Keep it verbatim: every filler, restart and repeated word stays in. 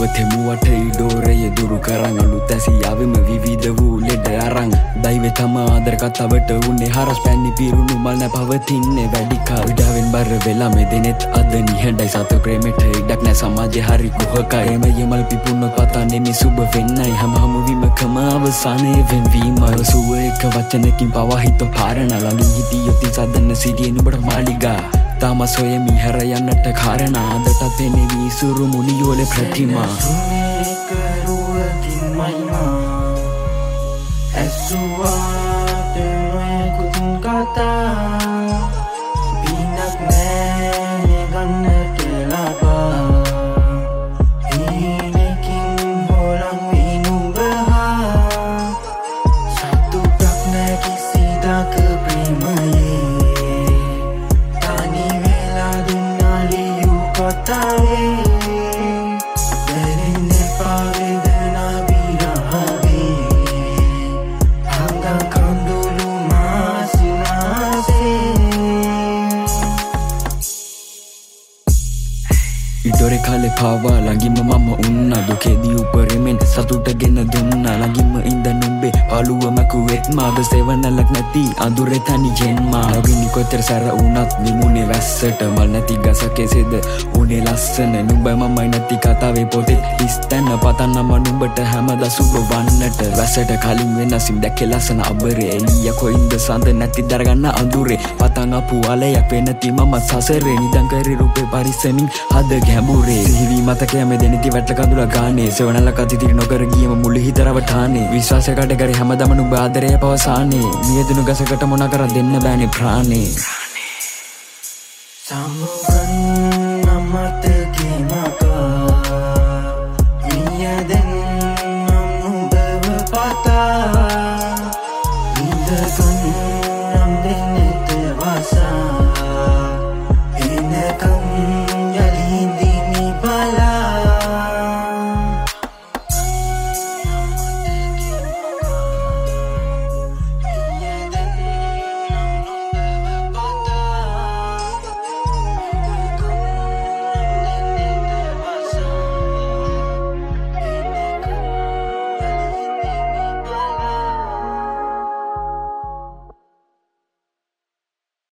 තෙමුවට ඉඩෝරය දුරු කරන්න අලුත් ඇසියාවෙම විවිධ වූ ලෙඩ අරන් දෛවය තම ආදර කතාවට උන්නේ හරස් පැන්නි පිරුණු මල් නැ පවතින්නේ වැඩි කල් ඉඩාවෙන් බර වෙලා මෙදෙනෙත් අද නිහඬයි සත ප්‍රේමෙට ඉඩක් නැ සමාජය හරි කුහකයි එමය මල් පිපුණොත් පතන්නේ මේ සුබ වෙන්නයි හැම හමුවීමකම අවසානයේ වෙන්වීම සුව එක වචනකින් පවා හිත පාරණ ළඟින් හිටියොත් සදන්න සිටියේ නුඹට මාලිගා තාම සොයමි හැර යන්නට කාරණා අදටත් පෙනේ විසුරු මුනියෝල ප්‍රතිමා ඉඩොරේ කාලේ පාවා ළඟින්ම මම උන්නා දුකේදී උපරිමෙන් සතුට ගෙන දුන්නා ළඟින්ම ඉඳ නුඹේ පාළුව මකුවෙත් මාව සෙවණලක් නැති අඳුරේ තනියෙන් මා නගිනි කොතර සැර වුණත් නිමුනේ වැස්සට මල් නැති ගස කෙසේද උනේ ලස්සන නුඹ මමයි නැති කතාවේ පොතේ ඉස්තන පතන්නම නුඹට හැමදා සුබ වන්නට වැසට කලින් වෙනසින් දැකේ ලස්සන අබරේ එළිය කොයින්ද සඳ නැති දරගන්න අඳුරේ පතන් අපු අලයක් වෙනති මම සසරේ නිදන් කරි රූපේ පරිස්සමින් හද ගැඹුරේ සිහිවි මතකය මෙදෙනති වැටල කඳුල ගානේ සෙවණලක අතිතිරි නොකර ගියම මුළු හිත රවටානේ විශ්වාසයකට කරේ හැමදම නුඹ ආදරය පවසානේ මියදුණු ගසකට මොන කර දෙන්න බෑනේ ප්‍රාණේ සමුගන් නමතේ